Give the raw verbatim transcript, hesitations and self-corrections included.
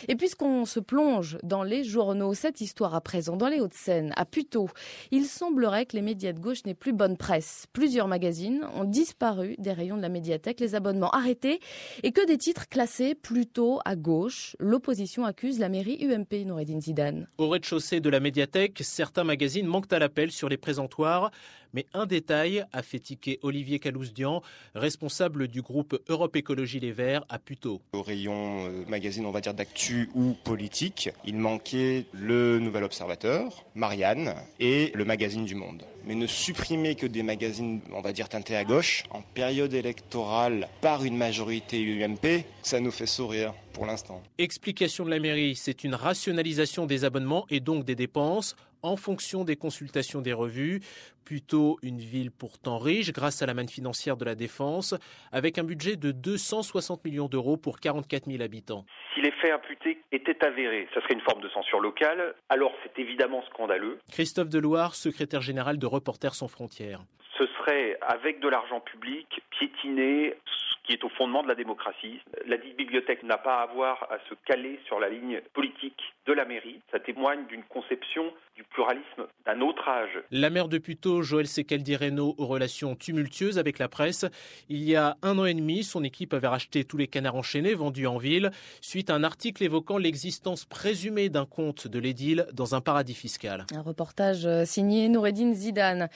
Et puisqu'on se plonge dans les journaux, cette histoire à présent dans les Hauts-de-Seine, à Puteaux, il semblerait que les médias de gauche n'aient plus bonne presse. Plusieurs magazines ont disparu des rayons de la médiathèque, les abonnements arrêtés et que des titres classés plutôt à gauche. L'opposition accuse la mairie U M P, Noureddine Zidane. Au rez-de-chaussée de la médiathèque, certains magazines manquent à l'appel sur les présentoirs. Mais un détail a fait tiquer Olivier Calousdian, responsable du groupe Europe Écologie Les Verts à Puteaux. Au rayon euh, magazine, on va dire d'actu ou politique, il manquait le Nouvel Observateur, Marianne et le magazine du Monde. Mais ne supprimer que des magazines, on va dire teintés à gauche, en période électorale par une majorité U M P, ça nous fait sourire pour l'instant. Explication de la mairie, c'est une rationalisation des abonnements et donc des dépenses en fonction des consultations des revues. Plutôt une ville pourtant riche grâce à la manne financière de la Défense, avec un budget de deux cent soixante millions d'euros pour quarante-quatre mille habitants. Si les faits imputés étaient avérés, ça serait une forme de censure locale, alors c'est évidemment scandaleux. Christophe Deloire, secrétaire général de Reporters sans frontières. Ce serait, avec de l'argent public, piétiner ce qui est au fondement de la démocratie. La dite bibliothèque n'a pas à avoir à se caler sur la ligne politique de la mairie. Ça témoigne d'une conception du pluralisme d'un autre âge. La maire de Puteaux, Joëlle Secaldi-Reynaud, aux relations tumultueuses avec la presse. Il y a un an et demi, son équipe avait racheté tous les canards enchaînés vendus en ville, suite à un article évoquant l'existence présumée d'un compte de l'édile dans un paradis fiscal. Un reportage signé Noureddine Zidane.